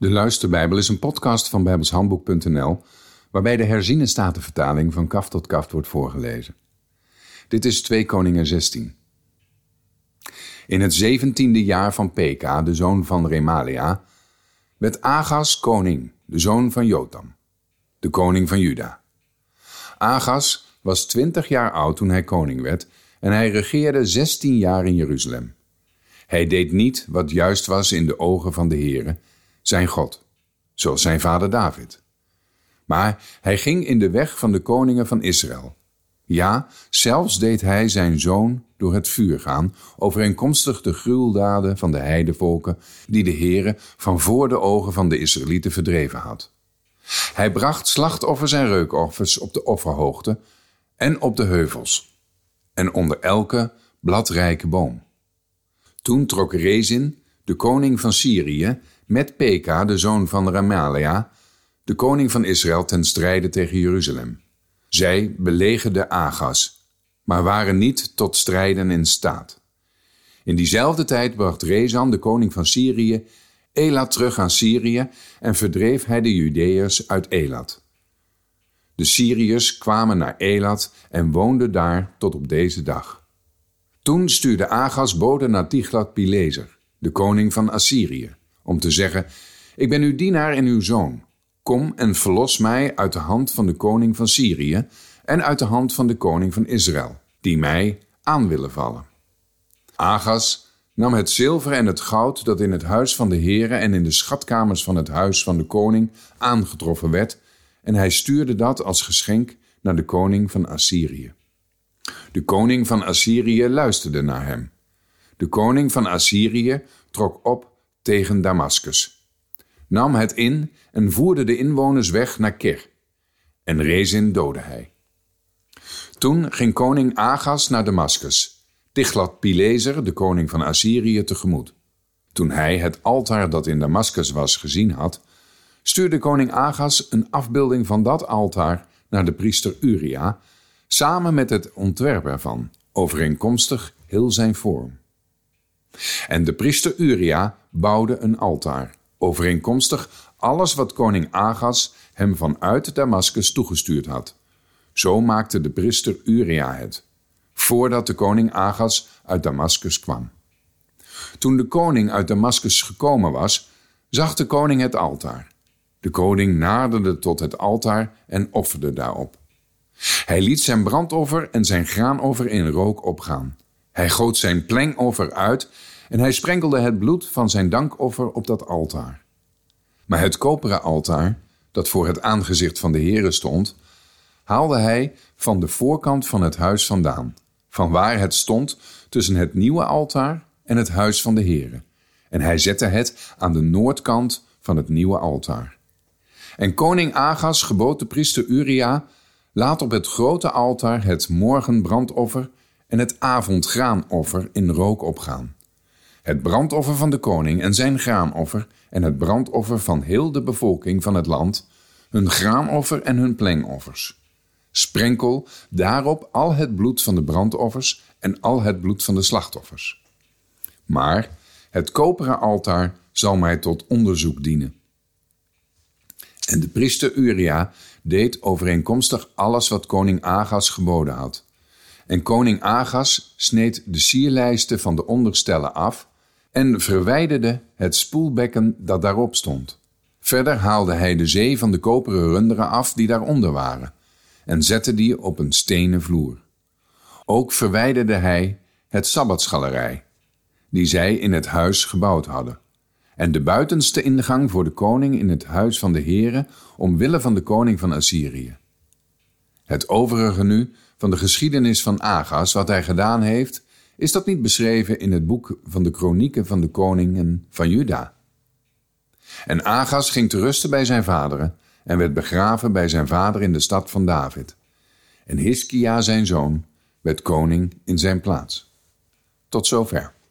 De Luisterbijbel is een podcast van bijbelshandboek.nl waarbij de herziene statenvertaling van kaft tot kaft wordt voorgelezen. Dit is 2 Koningen 16. In het 17e jaar van Peka, de zoon van Remalia, werd Agas koning, de zoon van Jotam, de koning van Juda. Agas was 20 jaar oud toen hij koning werd en hij regeerde 16 jaar in Jeruzalem. Hij deed niet wat juist was in de ogen van de Heere, zijn God, zoals zijn vader David. Maar hij ging in de weg van de koningen van Israël. Ja, zelfs deed hij zijn zoon door het vuur gaan, overeenkomstig de gruweldaden van de heidevolken die de Heere van voor de ogen van de Israëlieten verdreven had. Hij bracht slachtoffers en reukoffers op de offerhoogte en op de heuvels en onder elke bladrijke boom. Toen trok Rezin, de koning van Syrië, met Peka, de zoon van Remalia, de koning van Israël, ten strijde tegen Jeruzalem. Zij belegerden Agas, maar waren niet tot strijden in staat. In diezelfde tijd bracht Rezan, de koning van Syrië, Elat terug aan Syrië en verdreef hij de Judeërs uit Elat. De Syriërs kwamen naar Elat en woonden daar tot op deze dag. Toen stuurde Agas boden naar Tiglat-Pileser, de koning van Assyrië, om te zeggen: ik ben uw dienaar en uw zoon. Kom en verlos mij uit de hand van de koning van Syrië en uit de hand van de koning van Israël, die mij aan willen vallen. Agas nam het zilver en het goud dat in het huis van de Heere en in de schatkamers van het huis van de koning aangetroffen werd, en hij stuurde dat als geschenk naar de koning van Assyrië. De koning van Assyrië luisterde naar hem. De koning van Assyrië trok op tegen Damaskus, nam het in en voerde de inwoners weg naar Kir. En Rezin doodde hij. Toen ging koning Agas naar Damaskus, Tiglat-Pileser, de koning van Assyrië, tegemoet. Toen hij het altaar dat in Damaskus was gezien had, stuurde koning Agas een afbeelding van dat altaar naar de priester Uria, samen met het ontwerp ervan, overeenkomstig heel zijn vorm. En de priester Uria bouwde een altaar, overeenkomstig alles wat koning Agas hem vanuit Damaskus toegestuurd had. Zo maakte de priester Uria het, voordat de koning Agas uit Damaskus kwam. Toen de koning uit Damaskus gekomen was, zag de koning het altaar. De koning naderde tot het altaar en offerde daarop. Hij liet zijn brandoffer en zijn graanoffer in rook opgaan. Hij goot zijn plengoffer uit en hij sprenkelde het bloed van zijn dankoffer op dat altaar. Maar het koperen altaar, dat voor het aangezicht van de Heere stond, haalde hij van de voorkant van het huis vandaan, vanwaar het stond tussen het nieuwe altaar en het huis van de Heere. En hij zette het aan de noordkant van het nieuwe altaar. En koning Agas gebood de priester Uria: laat op het grote altaar het morgenbrandoffer en het avondgraanoffer in rook opgaan. Het brandoffer van de koning en zijn graanoffer en het brandoffer van heel de bevolking van het land, hun graanoffer en hun plengoffers. Sprenkel daarop al het bloed van de brandoffers en al het bloed van de slachtoffers. Maar het koperen altaar zal mij tot onderzoek dienen. En de priester Uria deed overeenkomstig alles wat koning Agas geboden had. En koning Agas sneed de sierlijsten van de onderstellen af en verwijderde het spoelbekken dat daarop stond. Verder haalde hij de zee van de koperen runderen af die daaronder waren en zette die op een stenen vloer. Ook verwijderde hij het sabbatsgalerij, die zij in het huis gebouwd hadden, en de buitenste ingang voor de koning in het huis van de Heere, omwille van de koning van Assyrië. Het overige nu van de geschiedenis van Agas, wat hij gedaan heeft, is dat niet beschreven in het boek van de kronieken van de koningen van Juda? En Agas ging te rusten bij zijn vaderen en werd begraven bij zijn vader in de stad van David. En Hiskia, zijn zoon, werd koning in zijn plaats. Tot zover.